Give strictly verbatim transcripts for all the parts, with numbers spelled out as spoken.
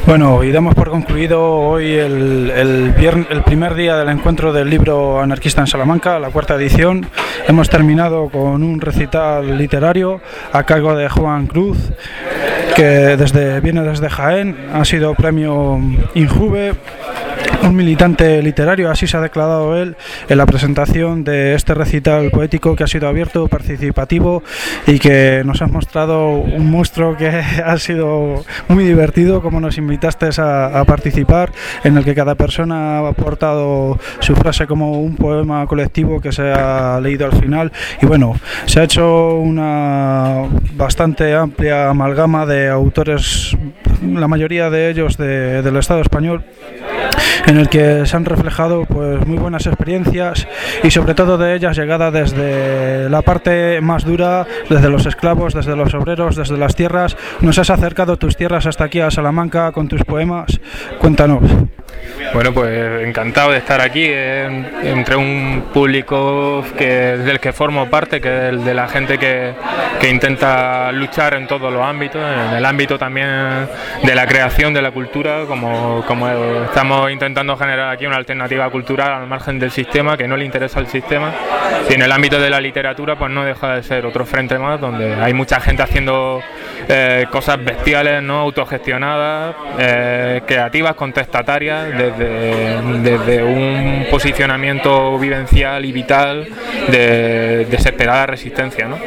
Bueno, y damos por concluido hoy el, el, vier- el primer día del encuentro del libro anarquista en Salamanca, la cuarta edición. Hemos terminado con un recital literario a cargo de Juan Cruz, que desde, viene desde Jaén, ha sido premio Injuve, un militante literario, así se ha declarado él en la presentación de este recital poético, que ha sido abierto, participativo y que nos has mostrado un monstruo que ha sido muy divertido, como nos invitaste a, a participar, en el que cada persona ha aportado su frase como un poema colectivo que se ha leído al final. Y bueno, se ha hecho una bastante amplia amalgama de autores, la mayoría de ellos de, del Estado español, en el que se han reflejado pues muy buenas experiencias y sobre todo de ellas llegada desde la parte más dura, desde los esclavos, desde los obreros, desde las tierras. Nos has acercado tus tierras hasta aquí a Salamanca con tus poemas. Cuéntanos. Bueno, pues encantado de estar aquí en, entre un público que, del que formo parte, que es el de la gente que, que intenta luchar en todos los ámbitos, en el ámbito también de la creación de la cultura, como, como estamos intentando generar aquí una alternativa cultural al margen del sistema, que no le interesa el sistema, y en el ámbito de la literatura pues no deja de ser otro frente más, donde hay mucha gente haciendo eh, cosas bestiales, no autogestionadas, eh, creativas, contestatarias, desde, desde un posicionamiento vivencial y vital de desesperada resistencia, ¿no?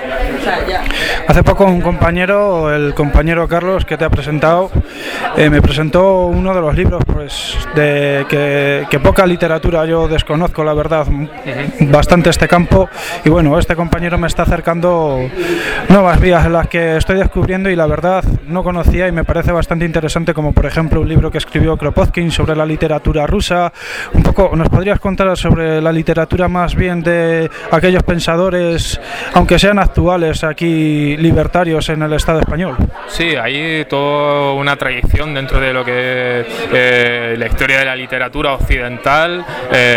Hace poco un compañero, el compañero Carlos, que te ha presentado, eh, me presentó uno de los libros pues de que, que poca literatura yo desconozco, la verdad, uh-huh. bastante este campo, y bueno, este compañero me está acercando nuevas vías en las que estoy descubriendo y la verdad no conocía, y me parece bastante interesante, como por ejemplo un libro que escribió Kropotkin sobre la literatura rusa. Un poco, ¿nos podrías contar sobre la literatura más bien de aquellos pensadores, aunque sean actuales, aquí libertarios en el Estado español? Sí, hay toda una tradición dentro de lo que es eh, la historia de la literatura occidental,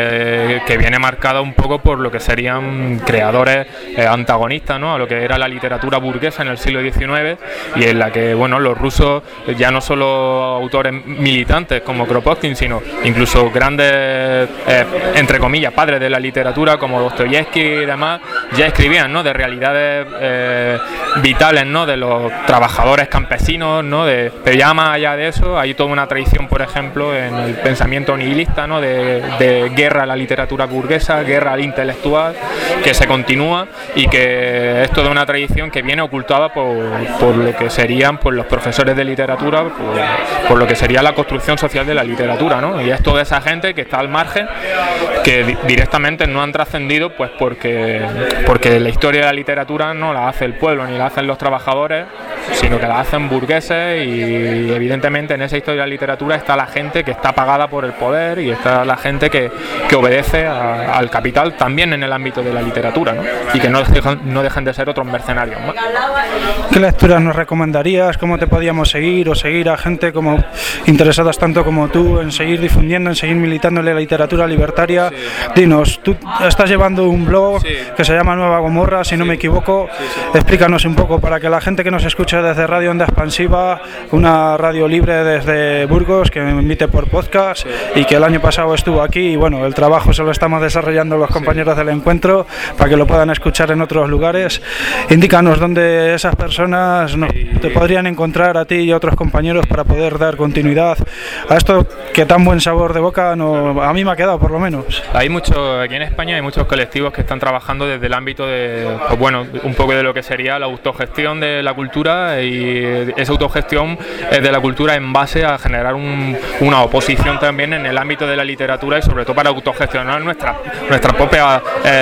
eh, que viene marcada un poco por lo que serían creadores eh, antagonistas, ¿no?, a lo que era la literatura burguesa en el siglo diecinueve, y en la que, bueno, los rusos, ya no solo autores militantes como Kropotkin, sino incluso grandes, eh, entre comillas, padres de la literatura como Dostoyevsky y demás, ya escribían, ¿no?, de realidades eh, vitales, ¿no?, de los trabajadores campesinos, ¿no?, de, pero ya más allá de eso hay toda una tradición, por ejemplo, en el pensamiento nihilista, ¿no?, de, de guerra a la literatura burguesa, guerra al intelectual, que se continúa y que es toda una tradición que viene ocultada por, por lo que serían pues, los profesores de literatura, por, por lo que sería la construcción social de la literatura, ¿no? Y es toda esa gente que está al margen, que di- directamente no han trascendido, pues porque, porque la historia de la literatura no la hace el pueblo ni la hacen los trabajadores, sino que la hacen burgueses, y evidentemente en esa historia de la literatura está la gente que está pagada por el poder y está la gente que, que obedece a, al capital también en el ámbito de la literatura, ¿no? Y que no dejan, no dejan de ser otros mercenarios más. ¿Qué lecturas nos recomendarías? ¿Cómo te podíamos seguir o seguir a gente como interesadas tanto como tú en seguir difundiendo, en seguir militando en la literatura libertaria? Sí. Dinos, tú estás llevando un blog sí. que se llama Nueva Gomorra, si sí. no me equivoco. Sí, sí. Explícanos un poco para que la gente que nos escucha desde Radio Onda Expansiva, una radio libre desde Burgos que me emite por podcast sí. y que el año pasado estuvo aquí, y bueno, el trabajo se lo estamos desarrollando los compañeros sí. del encuentro para que lo puedan escuchar en otros lugares. Indícanos dónde esas personas no, te podrían encontrar a ti y a otros compañeros para poder dar continuidad a esto que tan buen sabor de boca no, a mí me ha quedado, por lo menos. Hay mucho, aquí en España hay muchos colectivos que están trabajando desde el ámbito de, pues bueno, un poco de lo que sería la autogestión de la cultura, y esa autogestión de la cultura en base a generar un, una oposición también en el ámbito de la literatura, y sobre todo para autogestionar nuestra, nuestra propia,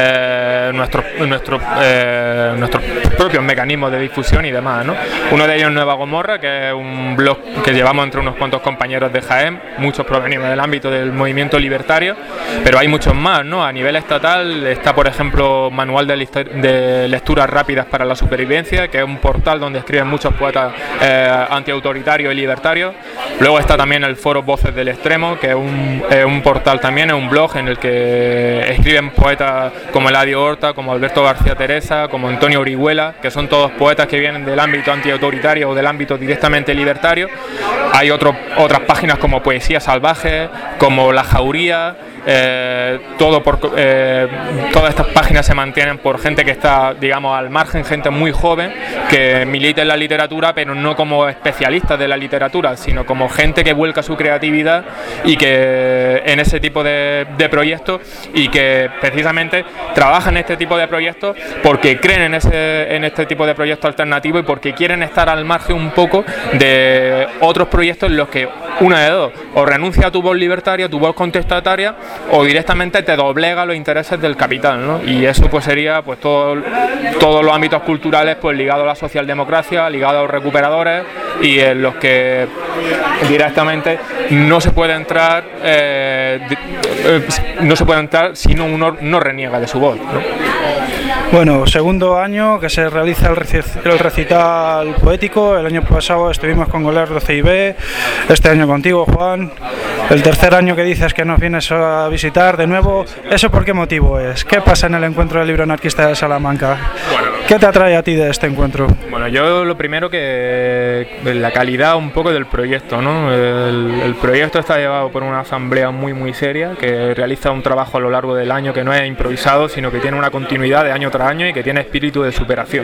eh, nuestros nuestro, eh, nuestros propios mecanismos de difusión y demás, ¿no? Uno de ellos es Nueva Gomorra, que es un blog que llevamos entre unos cuantos compañeros de Jaén, muchos provenimos del ámbito del movimiento libertario, pero hay muchos más, ¿no? A nivel estatal está, por ejemplo, Manual de, de Lecturas Rápidas para la Supervivencia, que es un portal donde escriben muchos poetas eh, antiautoritarios y libertarios. Luego está también el foro Voces del Extremo, que es un, es un portal también, es un blog en el que escriben poetas como Eladio Horta, como Alberto García Teresa, como Antonio Orihuela, que son todos poetas que vienen del ámbito antiautoritario o del ámbito directamente libertario. Hay otro, otras páginas como Poesía Salvaje, como La Jauría. Eh, todo por, eh, todas estas páginas se mantienen por gente que está, digamos, al margen, gente muy joven que milita en la literatura, pero no como especialistas de la literatura, sino como gente que vuelca su creatividad y que en ese tipo de, de proyectos, y que precisamente trabajan en este tipo de proyectos porque creen en, ese, en este tipo de proyectos alternativos y porque quieren estar al margen un poco de otros proyectos en los que, una de dos, o renuncia a tu voz libertaria, tu voz contestataria, o directamente te doblega los intereses del capital, ¿no? Y eso pues sería pues todo, todos los ámbitos culturales pues ligados a la socialdemocracia, ligados a los recuperadores, y en los que directamente no se puede entrar eh, no se puede entrar si no uno no reniega de su voz, ¿no? Bueno, segundo año que se realiza el recital poético. El año pasado estuvimos con Golerdo C I B, este año contigo, Juan. El tercer año que dices que nos vienes a visitar de nuevo. ¿Eso por qué motivo es? ¿Qué pasa en el encuentro del libro anarquista de Salamanca? Bueno, ¿qué te atrae a ti de este encuentro? Bueno, yo lo primero que la calidad un poco del proyecto, ¿no? El, el proyecto está llevado por una asamblea muy muy seria que realiza un trabajo a lo largo del año que no es improvisado, sino que tiene una continuidad de año tras año y que tiene espíritu de superación.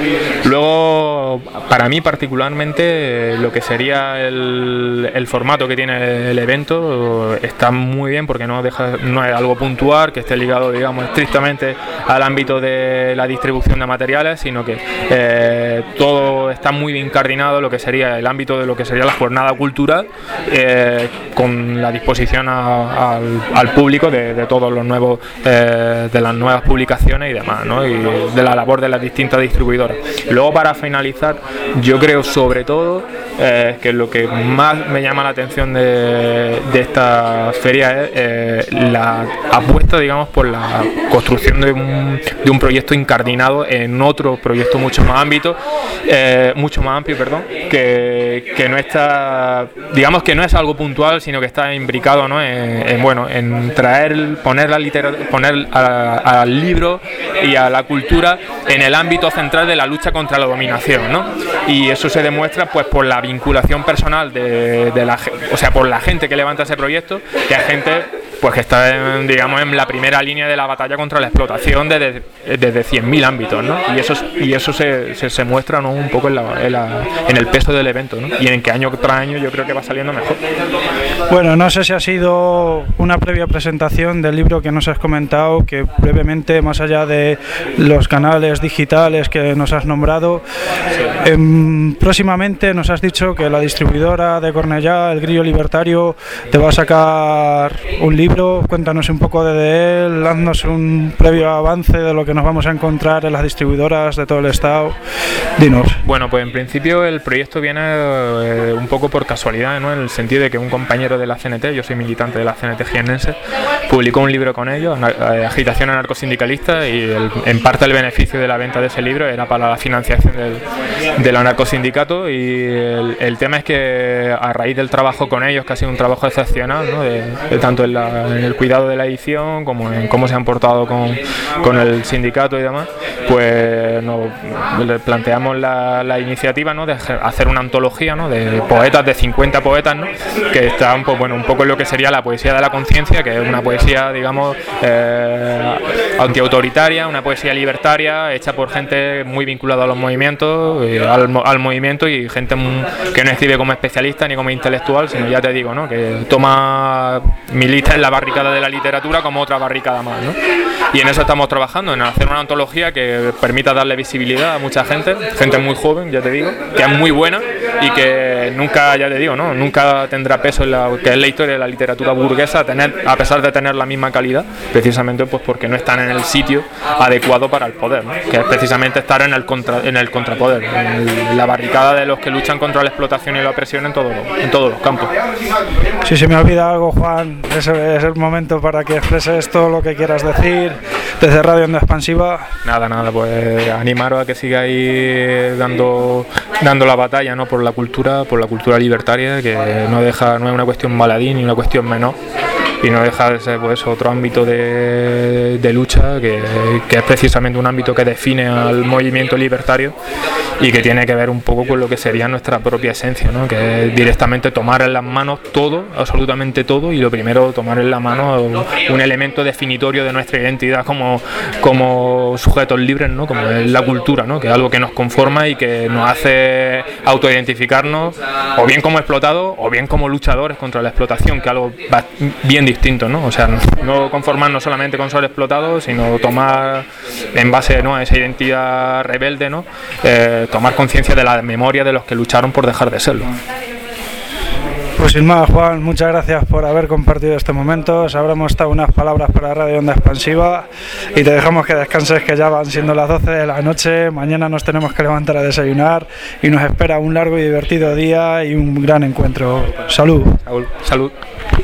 Luego, para mí particularmente, lo que sería el, el formato que tiene el evento está muy bien porque no deja, no es algo puntual, que esté ligado, digamos, estrictamente al ámbito de la distribución de materiales, sino que eh, todo está muy bien coordinado, lo que sería el ámbito de lo que sería la jornada cultural, eh, con la disposición a, a, al, al público de, de todos los nuevos, eh, de las nuevas publicaciones y demás, ¿no? Y de la labor de las distintas distribuidoras. Luego, para finalizar, yo creo sobre todo eh, que lo que más me llama la atención de, de esta feria es eh, la apuesta, digamos, por la construcción de un, de un proyecto incardinado en otro proyecto mucho más ámbito, eh, mucho más amplio, perdón, que, que no está, digamos que no es algo puntual, sino que está imbricado, ¿no? en, en bueno, en traer, poner la literatura, poner a, al libro y a la cultura en el ámbito central de la lucha contra la dominación, ¿no? Y eso se demuestra pues por la vinculación personal de, de la, o sea, por la gente que levanta ese proyecto, que hay gente pues que está en, digamos, en la primera línea de la batalla contra la explotación desde, desde cien mil ámbitos, ¿no? Y eso, y eso se, se, se muestra, ¿no? Un poco en, la, en, la, en el peso del evento, ¿no? Y en que año tras año yo creo que va saliendo mejor. Bueno, no sé si ha sido una previa presentación del libro que nos has comentado, que brevemente, más allá de los canales digitales que nos has nombrado, eh, próximamente nos has dicho que la distribuidora de Cornellá, El Grillo Libertario, te va a sacar un libro. Cuéntanos un poco de él, haznos un previo avance de lo que nos vamos a encontrar en las distribuidoras de todo el estado. Dinos. Bueno, pues en principio el proyecto viene eh, un poco por casualidad, ¿no? En el sentido de que un compañero de la C N T, yo soy militante de la C N T jiennense, publicó un libro con ellos, Agitación anarcosindicalista, y el, en parte el beneficio de la venta de ese libro era para la financiación del, del anarcosindicato, y el, el tema es que a raíz del trabajo con ellos, que ha sido un trabajo excepcional, ¿no? de, de tanto en, la, en el cuidado de la edición como en cómo se han portado con, con el sindicato y demás, pues nos planteamos la, la iniciativa, ¿no? De hacer una antología, ¿no? De poetas, de cincuenta poetas, ¿no? Que están pues, bueno, un poco en lo que sería la poesía de la conciencia, que es una poesía, digamos, eh, antiautoritaria, una poesía libertaria, hecha por gente muy vinculada a los movimientos, eh, al, al movimiento, y gente muy, que no escribe como especialista ni como intelectual, sino, ya te digo, ¿no? Que toma, milita en la barricada de la literatura como otra barricada más, ¿no? Y en eso estamos trabajando, en hacer una antología que permita darle visibilidad a mucha gente, gente muy joven, ya te digo, que es muy buena y que nunca, ya te digo, ¿no? Nunca tendrá peso en la que es la historia de la literatura burguesa, tener, a pesar de tener la misma calidad, precisamente pues porque no están en el sitio adecuado para el poder, ¿no? Que es precisamente estar en el contra, en el contrapoder, en, el, en la barricada de los que luchan contra la explotación y la opresión en, todo, en todos los campos. Si se me olvida algo, Juan, ese es el momento para que expreses todo lo que quieras decir desde Radio Onda Expansiva. Nada, nada, pues animaros a que sigáis dando, dando la batalla, ¿no?, por la cultura, por la cultura libertaria, que no deja, no es una cuestión baladí ni una cuestión menor, y no deja de ser pues otro ámbito de, de lucha que, que es precisamente un ámbito que define al movimiento libertario y que tiene que ver un poco con lo que sería nuestra propia esencia, ¿no?, que es directamente tomar en las manos todo, absolutamente todo, y lo primero, tomar en la mano un elemento definitorio de nuestra identidad como, como sujetos libres, ¿no?, como es la cultura, ¿no?, que es algo que nos conforma y que nos hace autoidentificarnos o bien como explotados o bien como luchadores contra la explotación, que es algo bien distinto, ¿no? O sea, no conformarnos solamente con ser explotados, sino tomar en base, ¿no?, a esa identidad rebelde, ¿no?, eh, tomar conciencia de la memoria de los que lucharon por dejar de serlo. Pues sin más, Juan, muchas gracias por haber compartido este momento. Ahora hemos estado unas palabras para Radio Onda Expansiva y te dejamos que descanses, que ya van siendo las doce de la noche. Mañana nos tenemos que levantar a desayunar y nos espera un largo y divertido día y un gran encuentro. Salud. Salud. Salud.